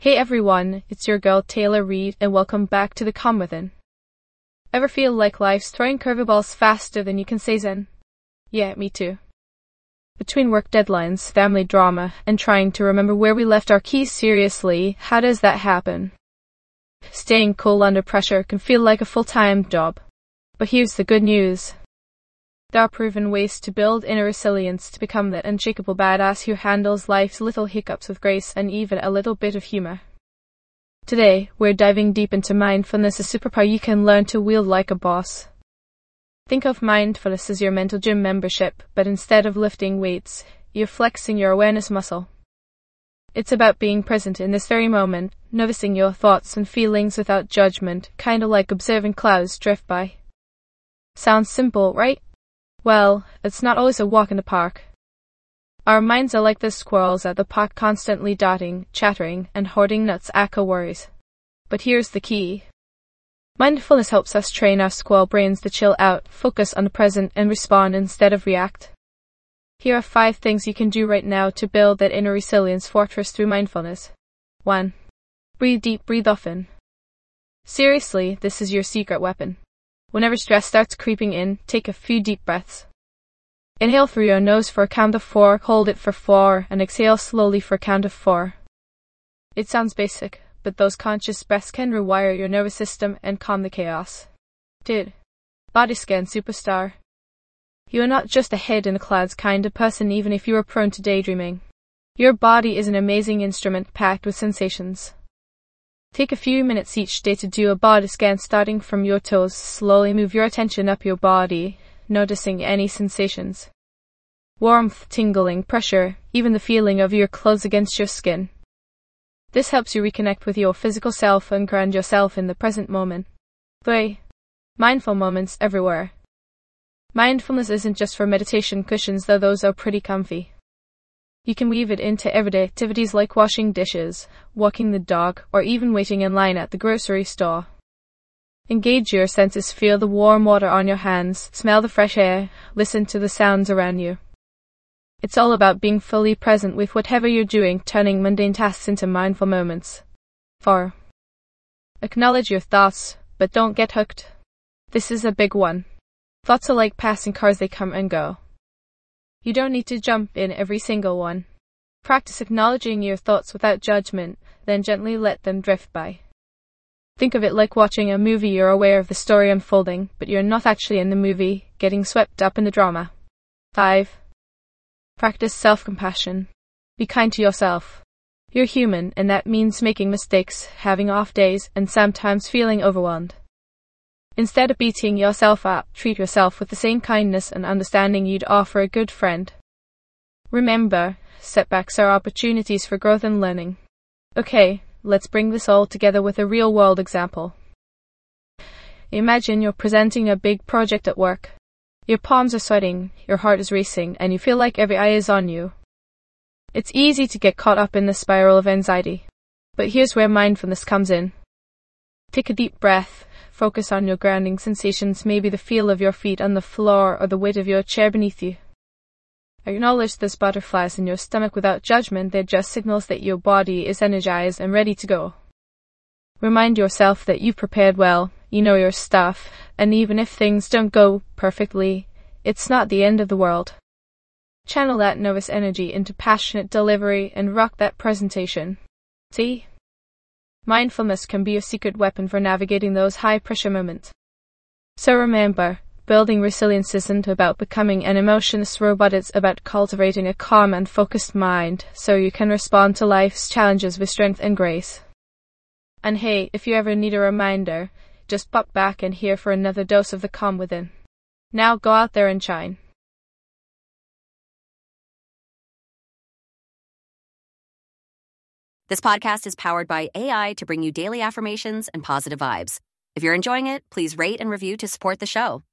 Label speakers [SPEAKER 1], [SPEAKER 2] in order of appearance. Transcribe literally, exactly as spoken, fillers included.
[SPEAKER 1] Hey everyone, it's your girl Taylor Reed and welcome back to the Calm Within. Ever feel like life's throwing curveballs faster than you can say zen? Yeah, me too. Between work deadlines, family drama, and trying to remember where we left our keys, seriously, how does that happen? Staying cool under pressure can feel like a full-time job. But here's the good news. There are proven ways to build inner resilience to become that unshakable badass who handles life's little hiccups with grace and even a little bit of humor. Today, we're diving deep into mindfulness, a superpower you can learn to wield like a boss. Think of mindfulness as your mental gym membership, but instead of lifting weights, you're flexing your awareness muscle. It's about being present in this very moment, noticing your thoughts and feelings without judgment, kinda like observing clouds drift by. Sounds simple, right? Well, it's not always a walk in the park. Our minds are like the squirrels at the park, constantly dotting, chattering, and hoarding nuts, echo worries. But here's the key. Mindfulness helps us train our squirrel brains to chill out, focus on the present, and respond instead of react. Here are five things you can do right now to build that inner resilience fortress through mindfulness. one. Breathe deep, breathe often. Seriously, this is your secret weapon. Whenever stress starts creeping in, take a few deep breaths. Inhale through your nose for a count of four, hold it for four, and exhale slowly for a count of four. It sounds basic, but those conscious breaths can rewire your nervous system and calm the chaos. two. Body scan superstar. You are not just a head in the clouds kind of person, even if you are prone to daydreaming. Your body is an amazing instrument packed with sensations. Take a few minutes each day to do a body scan starting from your toes. Slowly move your attention up your body, noticing any sensations. Warmth, tingling, pressure, even the feeling of your clothes against your skin. This helps you reconnect with your physical self and ground yourself in the present moment. three. Mindful moments everywhere. Mindfulness isn't just for meditation cushions, though those are pretty comfy. You can weave it into everyday activities like washing dishes, walking the dog, or even waiting in line at the grocery store. Engage your senses, feel the warm water on your hands, smell the fresh air, listen to the sounds around you. It's all about being fully present with whatever you're doing, turning mundane tasks into mindful moments. four. Acknowledge your thoughts, but don't get hooked. This is a big one. Thoughts are like passing cars, they come and go. You don't need to jump in every single one. Practice acknowledging your thoughts without judgment, then gently let them drift by. Think of it like watching a movie. You're aware of the story unfolding, but you're not actually in the movie, getting swept up in the drama. five. Practice self-compassion. Be kind to yourself. You're human, and that means making mistakes, having off days, and sometimes feeling overwhelmed. Instead of beating yourself up, treat yourself with the same kindness and understanding you'd offer a good friend. Remember, setbacks are opportunities for growth and learning. Okay, let's bring this all together with a real-world example. Imagine you're presenting a big project at work. Your palms are sweating, your heart is racing, and you feel like every eye is on you. It's easy to get caught up in the spiral of anxiety. But here's where mindfulness comes in. Take a deep breath. Focus on your grounding sensations, maybe the feel of your feet on the floor or the weight of your chair beneath you. Acknowledge those butterflies in your stomach without judgment. They're just signals that your body is energized and ready to go. Remind yourself that you've prepared well, you know your stuff, and even if things don't go perfectly, it's not the end of the world. Channel that nervous energy into passionate delivery and rock that presentation. See? Mindfulness can be a secret weapon for navigating those high-pressure moments. So remember, building resilience isn't about becoming an emotionless robot, it's about cultivating a calm and focused mind so you can respond to life's challenges with strength and grace. And hey, if you ever need a reminder, just pop back and here for another dose of the calm within. Now go out there and shine.
[SPEAKER 2] This podcast is powered by A I to bring you daily affirmations and positive vibes. If you're enjoying it, please rate and review to support the show.